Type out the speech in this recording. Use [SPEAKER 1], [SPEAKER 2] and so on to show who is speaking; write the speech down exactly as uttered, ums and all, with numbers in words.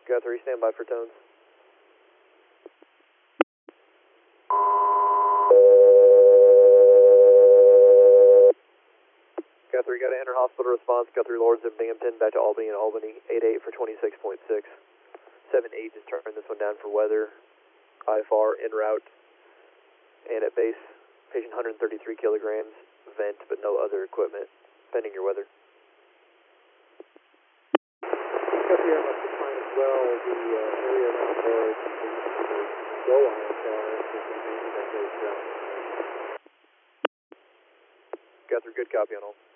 [SPEAKER 1] Guthrie, stand by for tones. Guthrie, got to enter hospital response. Guthrie Lords of Binghamton back to Albany and Albany. eight eight for twenty-six point six. seven eight, just turn this one down for weather. I F R en route. And at base, patient one hundred thirty-three kilograms, vent, but no other equipment, pending your weather.
[SPEAKER 2] Guthrie, I must define as well the uh, area around there is low I F R, so mainly that goes south.
[SPEAKER 1] Guthrie, good copy on all.